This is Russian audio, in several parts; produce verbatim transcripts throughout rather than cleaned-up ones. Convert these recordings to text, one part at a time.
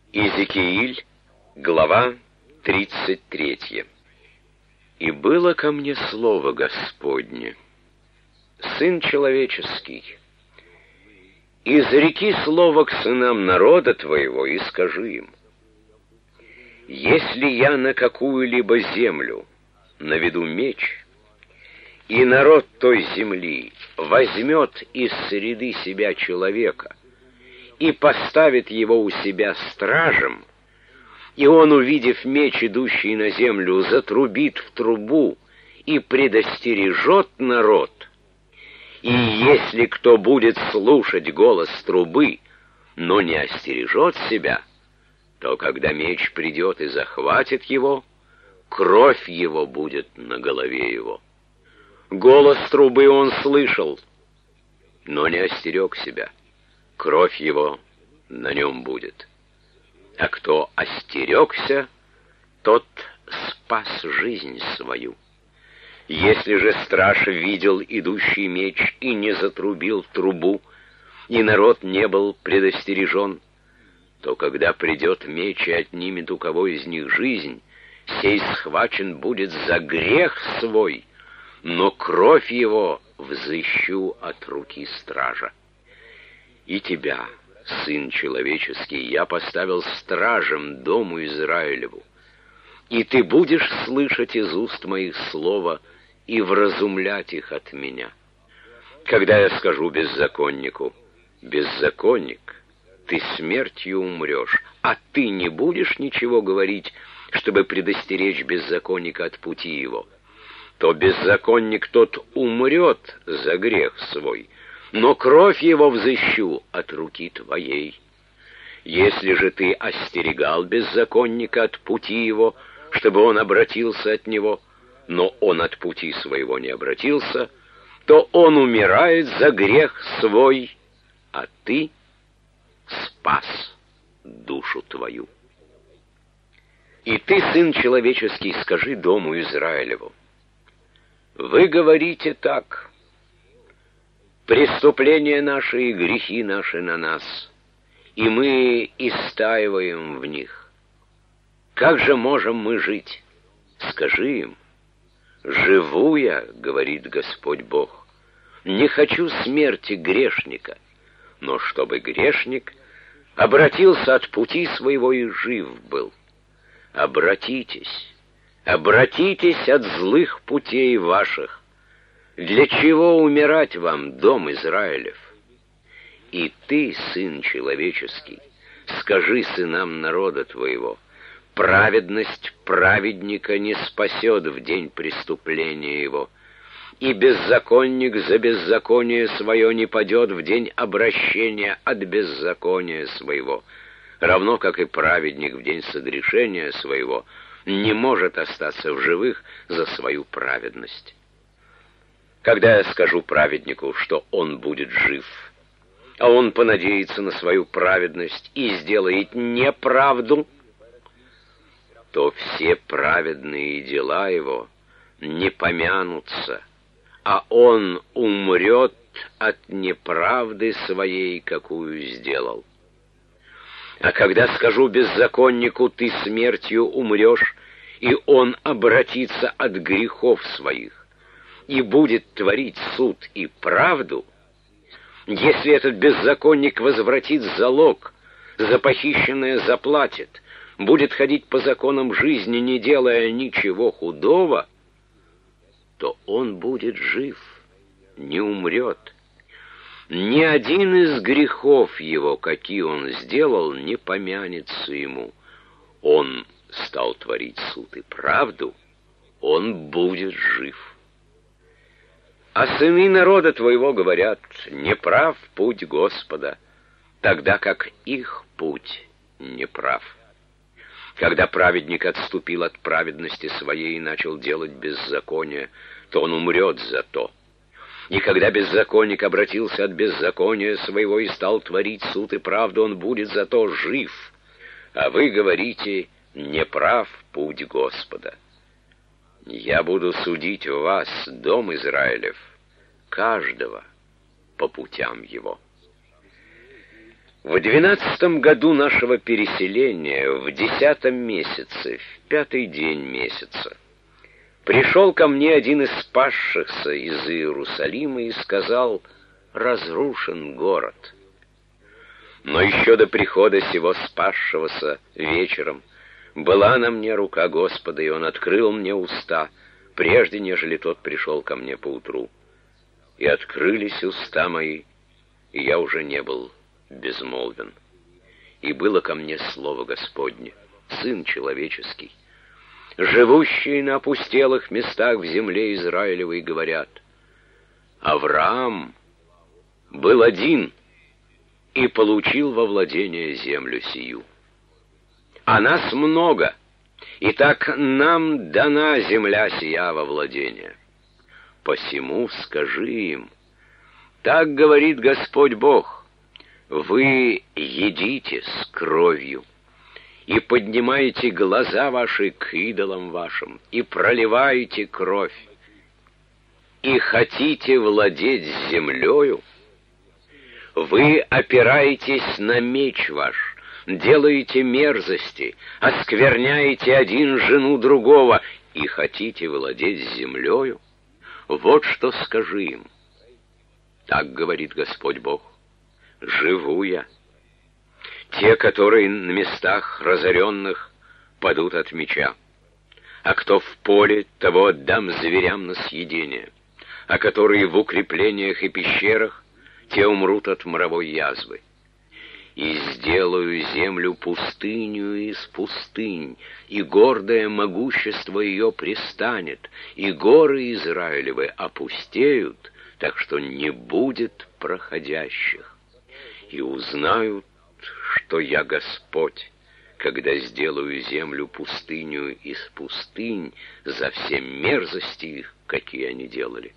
Иезекииль, глава тридцать третья. «И было ко мне слово Господне: Сын человеческий, изреки слово к сынам народа твоего и скажи им: если я на какую-либо землю наведу меч, и народ той земли возьмет из среды себя человека и поставит его у себя стражем, и он, увидев меч, идущий на землю, затрубит в трубу и предостережет народ, и если кто будет слушать голос трубы, но не остережет себя, то когда меч придет и захватит его, кровь его будет на голове его. Голос трубы он слышал, но не остерег себя, кровь его на нем будет. А кто остерегся, тот спас жизнь свою. Если же страж видел идущий меч и не затрубил трубу, и народ не был предостережен, то когда придет меч и отнимет у кого из них жизнь, сей схвачен будет за грех свой, но кровь его взыщу от руки стража. И тебя, Сын человеческий, я поставил стражем дому Израилеву, и ты будешь слышать из уст моих слова и вразумлять их от меня. Когда я скажу беззаконнику: беззаконник, ты смертью умрешь, а ты не будешь ничего говорить, чтобы предостеречь беззаконника от пути его, то беззаконник тот умрет за грех свой, но кровь его взыщу от руки твоей. Если же ты остерегал беззаконника от пути его, чтобы он обратился от него, но он от пути своего не обратился, то он умирает за грех свой, а ты спас душу твою. И ты, Сын человеческий, скажи дому Израилеву: вы говорите так: преступления наши и грехи наши на нас, и мы истаиваем в них. Как же можем мы жить? Скажи им: живу я, говорит Господь Бог, не хочу смерти грешника, но чтобы грешник обратился от пути своего и жив был. Обратитесь, обратитесь от злых путей ваших. Для чего умирать вам, дом Израилев? И ты, Сын человеческий, скажи сынам народа твоего: праведность праведника не спасет в день преступления его, и беззаконник за беззаконие свое не падет в день обращения от беззакония своего, равно как и праведник в день согрешения своего не может остаться в живых за свою праведность. Когда я скажу праведнику, что он будет жив, а он понадеется на свою праведность и сделает неправду, то все праведные дела его не помянутся, а он умрет от неправды своей, какую сделал. А когда скажу беззаконнику: ты смертью умрешь, и он обратится от грехов своих и будет творить суд и правду, если этот беззаконник возвратит залог, за похищенное заплатит, будет ходить по законам жизни, не делая ничего худого, то он будет жив, не умрет. Ни один из грехов его, какие он сделал, не помянется ему. Он стал творить суд и правду, он будет жив. А сыны народа твоего говорят: неправ путь Господа, тогда как их путь неправ. Когда праведник отступил от праведности своей и начал делать беззаконие, то он умрет за то. И когда беззаконник обратился от беззакония своего и стал творить суд и правду, он будет за то жив. А вы говорите: неправ путь Господа. Я буду судить вас, дом Израилев, каждого по путям его. В двенадцатом году нашего переселения, в десятом месяце, в пятый день месяца, пришел ко мне один из спасшихся из Иерусалима и сказал: «Разрушен город». Но еще до прихода сего спасшегося вечером была на мне рука Господа, и Он открыл мне уста, прежде нежели тот пришел ко мне поутру. И открылись уста мои, и я уже не был безмолвен. И было ко мне слово Господне: Сын человеческий, живущие на опустелых местах в земле Израилевой, говорят: Авраам был один и получил во владение землю сию. А нас много, и так нам дана земля сия во владение. Посему скажи им: так говорит Господь Бог, вы едите с кровью, и поднимаете глаза ваши к идолам вашим, и проливаете кровь, и хотите владеть землею. Вы опираетесь на меч ваш, делаете мерзости, оскверняете один жену другого, и хотите владеть землею. Вот что скажи им: так говорит Господь Бог, живу я. Те, которые на местах разоренных, падут от меча, а кто в поле, того отдам зверям на съедение, а которые в укреплениях и пещерах, те умрут от моровой язвы. И сделаю землю пустыню из пустынь, и гордое могущество ее престанет, и горы Израилевы опустеют, так что не будет проходящих. И узнают, что я Господь, когда сделаю землю пустыню из пустынь за все мерзости их, какие они делали.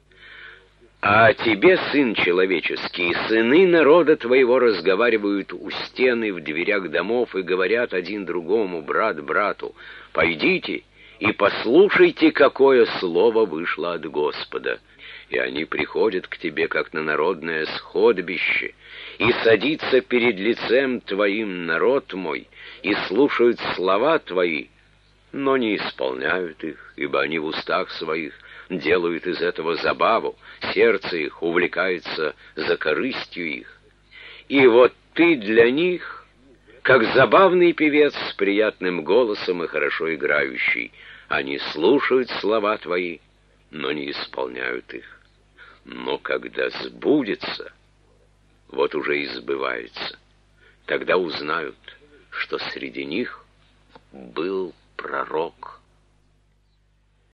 А тебе, сын человеческий, сыны народа твоего разговаривают у стены в дверях домов и говорят один другому, брат брату: пойдите и послушайте, какое слово вышло от Господа. И они приходят к тебе, как на народное сходбище, и садится перед лицем твоим народ мой, и слушают слова твои, но не исполняют их, ибо они в устах своих делают из этого забаву, сердце их увлекается за корыстью их. И вот ты для них, как забавный певец с приятным голосом и хорошо играющий. Они слушают слова твои, но не исполняют их. Но когда сбудется, вот уже и сбывается, тогда узнают, что среди них был пророк.